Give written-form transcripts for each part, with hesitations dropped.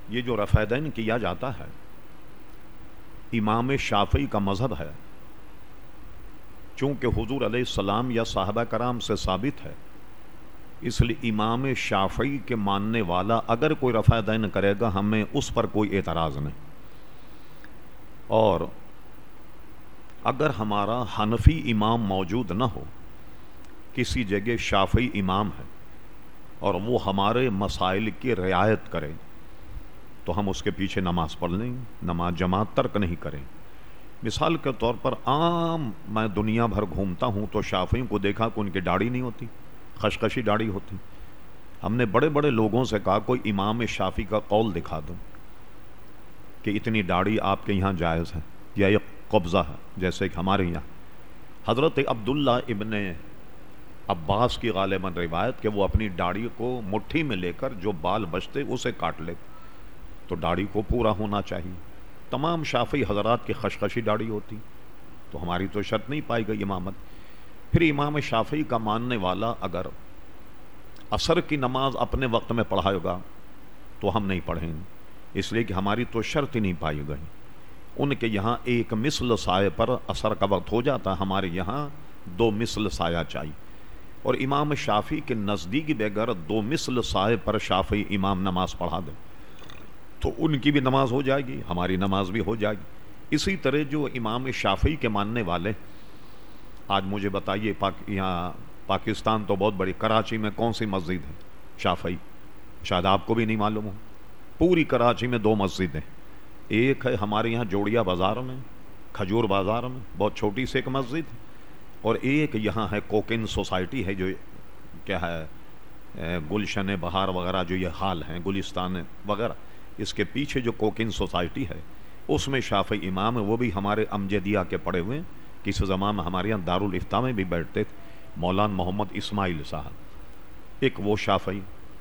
یہ جو رفع دین کیا جاتا ہے امام شافعی کا مذہب ہے، چونکہ حضور علیہ السلام یا صحابہ کرام سے ثابت ہے، اس لیے امام شافعی کے ماننے والا اگر کوئی رفع دین کرے گا ہمیں اس پر کوئی اعتراض نہیں۔ اور اگر ہمارا حنفی امام موجود نہ ہو، کسی جگہ شافعی امام ہے اور وہ ہمارے مسائل کی رعایت کرے تو ہم اس کے پیچھے نماز پڑھ لیں، نماز جماعت ترک نہیں کریں۔ مثال کے طور پر عام میں دنیا بھر گھومتا ہوں تو شافعیوں کو دیکھا کہ ان کی داڑھی نہیں ہوتی، خشخشی داڑھی ہوتی۔ ہم نے بڑے بڑے لوگوں سے کہا کوئی امام شافعی کا قول دکھا دو کہ اتنی داڑھی آپ کے یہاں جائز ہے یا یہ قبضہ ہے، جیسے کہ ہمارے یہاں حضرت عبداللہ ابن عباس کی غالباً روایت کہ وہ اپنی داڑھی کو مٹھی میں لے کر جو بال بچتے اسے کاٹ لیتے، تو داڑھی کو پورا ہونا چاہیے۔ تمام شافعی حضرات کی خشخشی داڑھی ہوتی، تو ہماری تو شرط نہیں پائی گئی امامت۔ پھر امام شافعی کا ماننے والا اگر عصر کی نماز اپنے وقت میں پڑھائے گا تو ہم نہیں پڑھیں گے، اس لیے کہ ہماری تو شرط ہی نہیں پائی گئی۔ ان کے یہاں ایک مثل سائے پر عصر کا وقت ہو جاتا، ہمارے یہاں 2 مثل سایہ چاہیے، اور امام شافعی کے نزدیک بغیر 2 مثل سائے پر شافعی امام نماز پڑھا دے تو ان کی بھی نماز ہو جائے گی، ہماری نماز بھی ہو جائے گی۔ اسی طرح جو امام شافعی کے ماننے والے، آج مجھے بتائیے یہاں پاکستان تو بہت بڑی، کراچی میں کون سی مسجد ہے شافعی؟ شاید آپ کو بھی نہیں معلوم ہو۔ پوری کراچی میں 2 مسجدیں، ایک ہے ہمارے یہاں جوڑیا بازار میں، کھجور بازار میں، بہت چھوٹی سی ایک مسجد، اور ایک یہاں ہے کوکن سوسائٹی ہے، جو کیا ہے گلشن بہار وغیرہ جو یہ حال ہیں، گلستان وغیرہ، اس کے پیچھے جو کوکن سوسائٹی ہے اس میں شافعی امام ہے، وہ بھی ہمارے امجدیہ کے پڑے ہوئے ہیں۔ کسی زمان میں ہمارے یہاں دارالفتہ میں بھی بیٹھتے تھے مولانا محمد اسماعیل صاحب، ایک وہ شافعی۔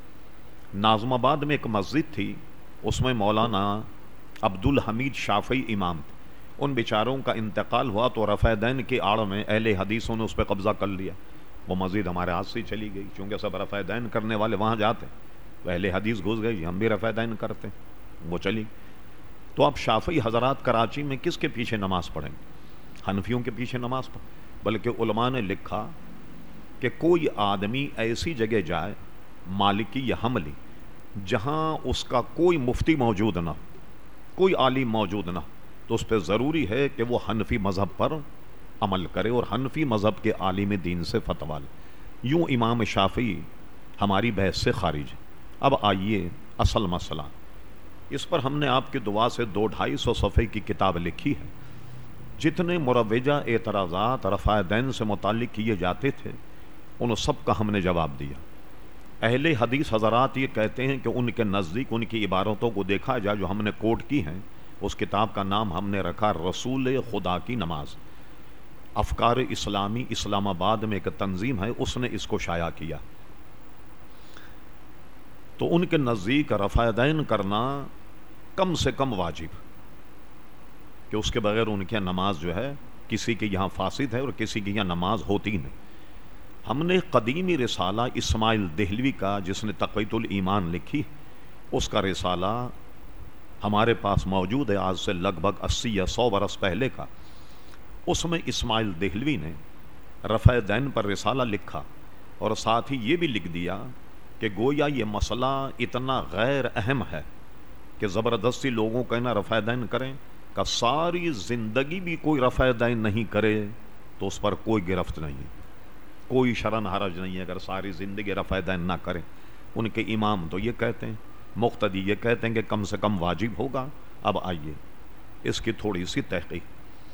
ناظم آباد میں ایک مسجد تھی، اس میں مولانا عبدالحمید شافعی امام تھے، ان بیچاروں کا انتقال ہوا تو رفع دین کی آڑ میں اہل حدیثوں نے اس پہ قبضہ کر لیا، وہ مسجد ہمارے ہاتھ سے چلی گئی، چونکہ سب رفع دین کرنے والے وہاں جاتے، اہل حدیث گھس گئی، ہم بھی رفع دین کرتے، وہ چلی۔ تو اب شافعی حضرات کراچی میں کس کے پیچھے نماز پڑھیں؟ حنفیوں کے پیچھے نماز پڑھیں؟ بلکہ علماء نے لکھا کہ کوئی آدمی ایسی جگہ جائے مالکی یا حنبلی جہاں اس کا کوئی مفتی موجود نہ، کوئی عالم موجود نہ، تو اس پہ ضروری ہے کہ وہ حنفی مذہب پر عمل کرے اور حنفی مذہب کے عالم دین سے فتویٰ لے۔ یوں امام شافعی ہماری بحث سے خارج ہے۔ اب آئیے اصل مسئلہ، اس پر ہم نے آپ کی دعا سے 200-250 صفحے کی کتاب لکھی ہے۔ جتنے مروجہ اعتراضات رفع دین سے متعلق کیے جاتے تھے ان سب کا ہم نے جواب دیا۔ اہل حدیث حضرات یہ کہتے ہیں کہ ان کے نزدیک ان کی عبارتوں کو دیکھا جائے جو ہم نے کوٹ کی ہیں، اس کتاب کا نام ہم نے رکھا رسول خدا کی نماز۔ افکار اسلامی اسلام آباد میں ایک تنظیم ہے، اس نے اس کو شائع کیا۔ تو ان کے نزدیک رفع دین کرنا کم سے کم واجب، کہ اس کے بغیر ان کی نماز جو ہے کسی کے یہاں فاسد ہے اور کسی کے یہاں نماز ہوتی نہیں۔ ہم نے قدیمی رسالہ اسماعیل دہلوی کا، جس نے تقویۃ الایمان لکھی، اس کا رسالہ ہمارے پاس موجود ہے، آج سے لگ بھگ 80 یا 100 برس پہلے کا۔ اس میں اسماعیل دہلوی نے رفع دین پر رسالہ لکھا اور ساتھ ہی یہ بھی لکھ دیا کہ گویا یہ مسئلہ اتنا غیر اہم ہے کہ زبردستی لوگوں کہنا رفع دین کریں، کہ ساری زندگی بھی کوئی رفع دین نہیں کرے تو اس پر کوئی گرفت نہیں ہے، کوئی شرن حرج نہیں ہے اگر ساری زندگی رفع دین نہ کریں۔ ان کے امام تو یہ کہتے ہیں، مقتدی یہ کہتے ہیں کہ کم سے کم واجب ہوگا۔ اب آئیے اس کی تھوڑی سی تحقیق۔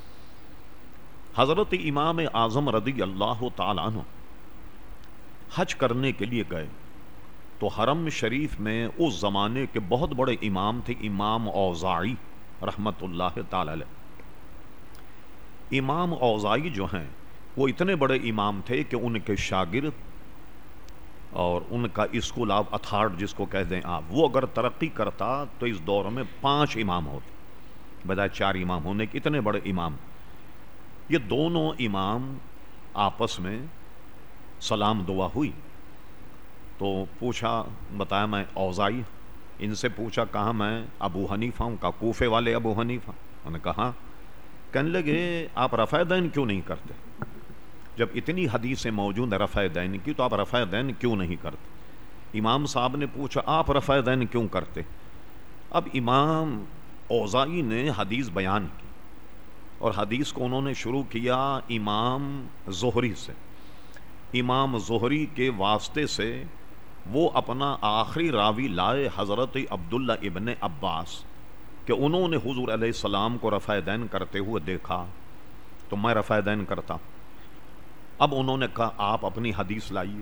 حضرت امام اعظم رضی اللہ تعالیٰ عنہ حج کرنے کے لیے گئے تو حرم شریف میں اس زمانے کے بہت بڑے امام تھے، امام اوزاعی رحمت اللہ تعالی علیہ۔ امام اوزاعی جو ہیں وہ اتنے بڑے امام تھے کہ ان کے شاگرد اور ان کا اسکول آف اتھارٹ جس کو کہتے ہیں آپ، وہ اگر ترقی کرتا تو اس دور میں 5 امام ہوتے بجائے 4 امام ہونے کے، اتنے بڑے امام۔ یہ دونوں امام آپس میں سلام دعا ہوئی تو پوچھا، بتایا میں اوزاعی، ان سے پوچھا کہا میں ابو حنیفہ ہوں، کہا کوفے والے ابو حنیفہ؟ انہوں نے کہا. کہنے لگے آپ رفع دین کیوں نہیں کرتے؟ جب اتنی حدیثیں موجود ہیں رفع دین کی تو آپ رفع دین کیوں نہیں کرتے؟ امام صاحب نے پوچھا آپ رفع دین کیوں کرتے؟ اب امام اوزاعی نے حدیث بیان کی اور حدیث کو انہوں نے شروع کیا امام زہری سے. امام زہری کے واسطے سے وہ اپنا آخری راوی لائے حضرت عبداللہ ابن عباس کہ انہوں نے حضور علیہ السلام کو رفع دین کرتے ہوئے دیکھا تو میں رفع دین کرتا. اب انہوں نے کہا آپ اپنی حدیث لائیے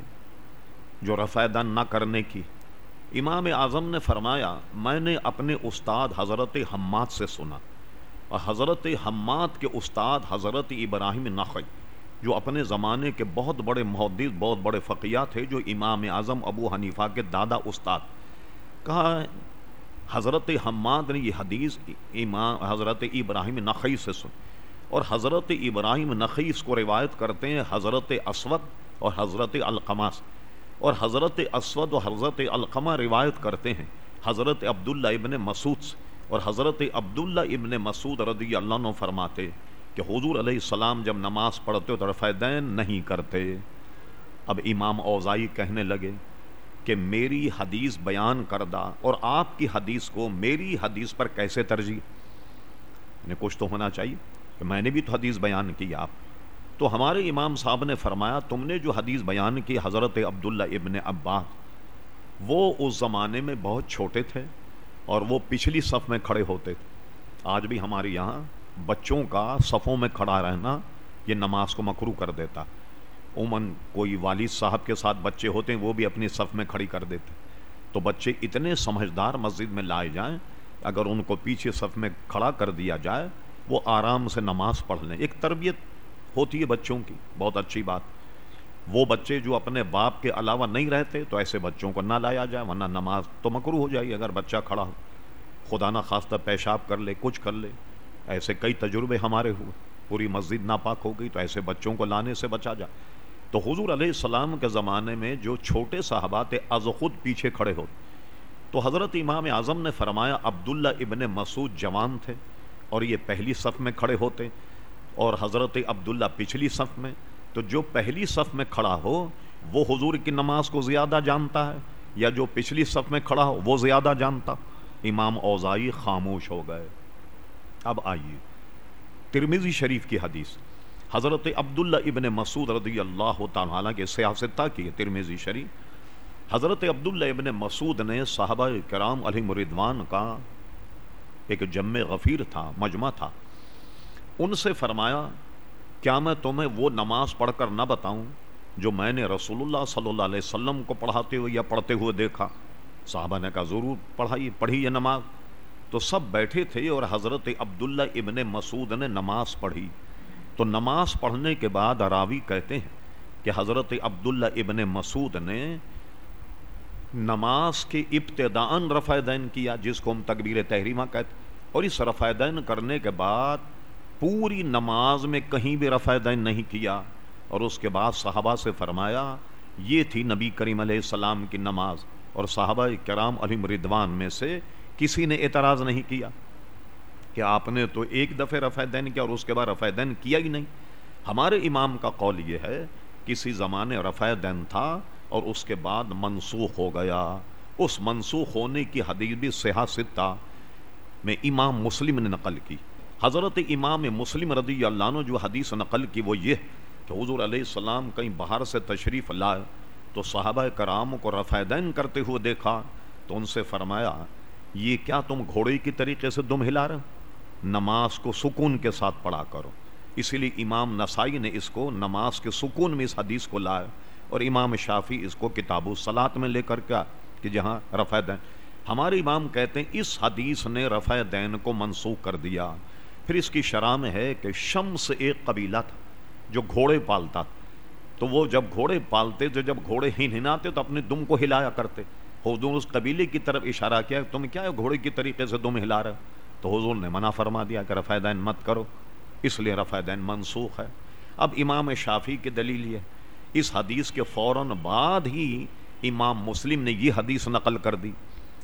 جو رفع دین نہ کرنے کی. امام اعظم نے فرمایا میں نے اپنے استاد حضرت حماد سے سنا، اور حضرت حماد کے استاد حضرت ابراہیم نخعی جو اپنے زمانے کے بہت بڑے محدث بہت بڑے فقیہ تھے، جو امام اعظم ابو حنیفہ کے دادا استاد. کہا حضرت حماد نے یہ حدیث امام حضرت ابراہیم نخعی سے سن، اور حضرت ابراہیم نخعی اس کو روایت کرتے ہیں حضرت اسود اور حضرت علقمہ سے، اور حضرت اسود اور حضرت علقمہ روایت کرتے ہیں حضرت عبداللہ ابن مسعود سے، اور حضرت عبداللہ ابن مسعود رضی اللہ عنہ فرماتے کہ حضور علیہ السلام جب نماز پڑھتے تو رفع دین نہیں کرتے. اب امام اوزاعی کہنے لگے کہ میری حدیث بیان کردہ اور آپ کی حدیث کو میری حدیث پر کیسے ترجیح؟ انہیں کچھ تو ہونا چاہیے کہ میں نے بھی تو حدیث بیان کی آپ. تو ہمارے امام صاحب نے فرمایا تم نے جو حدیث بیان کی حضرت عبداللہ ابن عباس، وہ اس زمانے میں بہت چھوٹے تھے اور وہ پچھلی صف میں کھڑے ہوتے تھے. آج بھی ہمارے یہاں بچوں کا صفوں میں کھڑا رہنا یہ نماز کو مکروہ کر دیتا. عموماً کوئی والد صاحب کے ساتھ بچے ہوتے ہیں وہ بھی اپنی صف میں کھڑی کر دیتے. تو بچے اتنے سمجھدار مسجد میں لائے جائیں، اگر ان کو پیچھے صف میں کھڑا کر دیا جائے وہ آرام سے نماز پڑھ لیں. ایک تربیت ہوتی ہے بچوں کی، بہت اچھی بات. وہ بچے جو اپنے باپ کے علاوہ نہیں رہتے تو ایسے بچوں کو نہ لایا جائے، ورنہ نماز تو مکروہ ہو جائے گی. اگر بچہ کھڑا ہو، خدا نہ خواستہ پیشاب کر لے، کچھ کر لے، ایسے کئی تجربے ہمارے ہوئے، پوری مسجد ناپاک ہو گئی، تو ایسے بچوں کو لانے سے بچا جائے. تو حضور علیہ السلام کے زمانے میں جو چھوٹے صحابہ تھے از خود پیچھے کھڑے ہو. تو حضرت امام اعظم نے فرمایا عبداللہ ابن مسعود جوان تھے اور یہ پہلی صف میں کھڑے ہوتے، اور حضرت عبداللہ پچھلی صف میں. تو جو پہلی صف میں کھڑا ہو وہ حضور کی نماز کو زیادہ جانتا ہے، یا جو پچھلی صف میں کھڑا ہو وہ زیادہ جانتا؟ امام اوزاعی خاموش ہو گئے. اب آئیے ترمذی شریف کی حدیث، حضرت عبداللہ ابن مسعود رضی اللہ تعالیٰ کے سیاستہ کی ترمذی شریف. حضرت عبداللہ ابن مسعود نے صحابہ کرام علیہم رضوان کا ایک جمع غفیر تھا، مجمع تھا، ان سے فرمایا کیا میں تمہیں وہ نماز پڑھ کر نہ بتاؤں جو میں نے رسول اللہ صلی اللہ علیہ وسلم کو پڑھاتے ہوئے یا پڑھتے ہوئے دیکھا؟ صحابہ نے کہا ضرور پڑھی یہ نماز. تو سب بیٹھے تھے اور حضرت عبداللہ ابن مسعود نے نماز پڑھی. تو نماز پڑھنے کے بعد راوی کہتے ہیں کہ حضرت عبداللہ ابن مسعود نے نماز کے ابتداءً رفع دین کیا، جس کو ہم تکبیر تحریمہ کہتے، اور اس رفع دین کرنے کے بعد پوری نماز میں کہیں بھی رفع دین نہیں کیا. اور اس کے بعد صحابہ سے فرمایا یہ تھی نبی کریم علیہ السلام کی نماز. اور صحابہ کرام علیہم رضوان میں سے کسی نے اعتراض نہیں کیا کہ آپ نے تو ایک دفعہ رفع دین کیا اور اس کے بعد رفع دین کیا ہی نہیں. ہمارے امام کا قول یہ ہے کسی زمانے رفع دین تھا اور اس کے بعد منسوخ ہو گیا. اس منسوخ ہونے کی حدیث بھی صحیح ستہ میں امام مسلم نے نقل کی. حضرت امام مسلم رضی اللہ عنہ جو حدیث نقل کی وہ یہ کہ حضور علیہ السلام کہیں باہر سے تشریف لائے تو صحابہ کرام کو رفع دین کرتے ہوئے دیکھا تو ان سے فرمایا یہ کیا تم گھوڑے کی طریقے سے دم ہلا رہے؟ نماز کو سکون کے ساتھ پڑھا کرو. اسی لیے امام نسائی نے اس کو نماز کے سکون میں اس حدیث کو لائے، اور امام شافعی اس کو کتاب الصلاۃ میں لے کر کیا کہ جہاں رفع دین. ہمارے امام کہتے ہیں اس حدیث نے رفع دین کو منسوخ کر دیا. پھر اس کی شرح میں ہے کہ شمس ایک قبیلہ تھا جو گھوڑے پالتا تھا. تو وہ جب گھوڑے پالتے تو جب گھوڑے ہنہناتے تو اپنے دم کو ہلایا کرتے. حضور اس قبیلے کی طرف اشارہ کیا تم کیا گھوڑے کی طریقے سے دم ہلا رہے؟ تو حضور نے منع فرما دیا کہ رفع دین مت کرو، اس لیے رفع دین منسوخ ہے. اب امام شافعی کی دلیل یہ، اس حدیث کے فوراً بعد ہی امام مسلم نے یہ حدیث نقل کر دی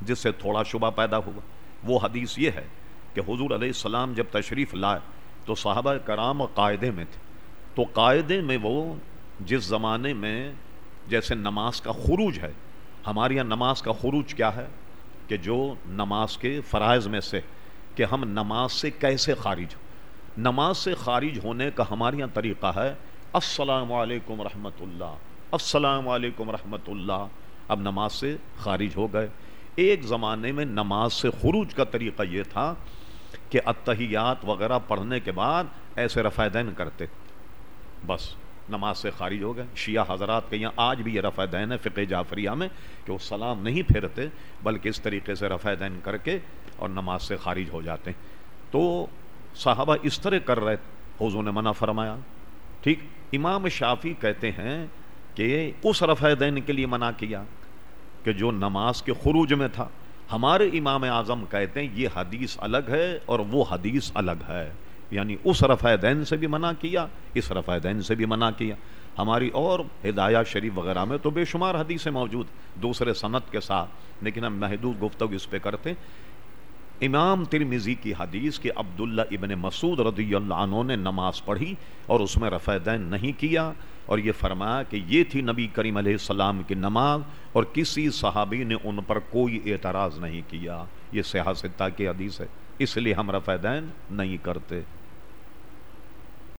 جس سے تھوڑا شبہ پیدا ہوا. وہ حدیث یہ ہے کہ حضور علیہ السلام جب تشریف لائے تو صحابہ کرام قاعدے میں تھے. تو قاعدے میں وہ جس زمانے میں جیسے نماز کا خروج ہے، ہمارے یہاں نماز کا خروج کیا ہے کہ جو نماز کے فرائض میں سے کہ ہم نماز سے کیسے خارج ہو. نماز سے خارج ہونے کا ہمارے یہاں طریقہ ہے السلام علیکم رحمۃ اللہ، السلام علیکم رحمۃ اللہ. اب نماز سے خارج ہو گئے. ایک زمانے میں نماز سے خروج کا طریقہ یہ تھا کہ التحیات وغیرہ پڑھنے کے بعد ایسے رفع دین کرتے، بس نماز سے خارج ہو گئے. شیعہ حضرات کے یہاں آج بھی یہ رفع دین ہے فقہ جعفریہ میں کہ وہ سلام نہیں پھیرتے بلکہ اس طریقے سے رفع دین کر کے اور نماز سے خارج ہو جاتے ہیں. تو صحابہ اس طرح کر رہے، حضور نے منع فرمایا. ٹھیک. امام شافعی کہتے ہیں کہ اس رفع دین کے لیے منع کیا کہ جو نماز کے خروج میں تھا. ہمارے امام اعظم کہتے ہیں یہ حدیث الگ ہے اور وہ حدیث الگ ہے، یعنی اس رفع دین سے بھی منع کیا، اس رفع دین سے بھی منع کیا. ہماری اور ہدایہ شریف وغیرہ میں تو بے شمار حدیثیں موجود دوسرے سند کے ساتھ، لیکن ہم محدود گفتگو اس پہ کرتے. امام ترمذی کی حدیث کہ عبداللہ ابن مسعود رضی اللہ عنہ نے نماز پڑھی اور اس میں رفع دین نہیں کیا، اور یہ فرمایا کہ یہ تھی نبی کریم علیہ السلام کی نماز اور کسی صحابی نے ان پر کوئی اعتراض نہیں کیا. یہ صحیح ستہ کی حدیث ہے، اس لیے ہم رفع دین نہیں کرتے.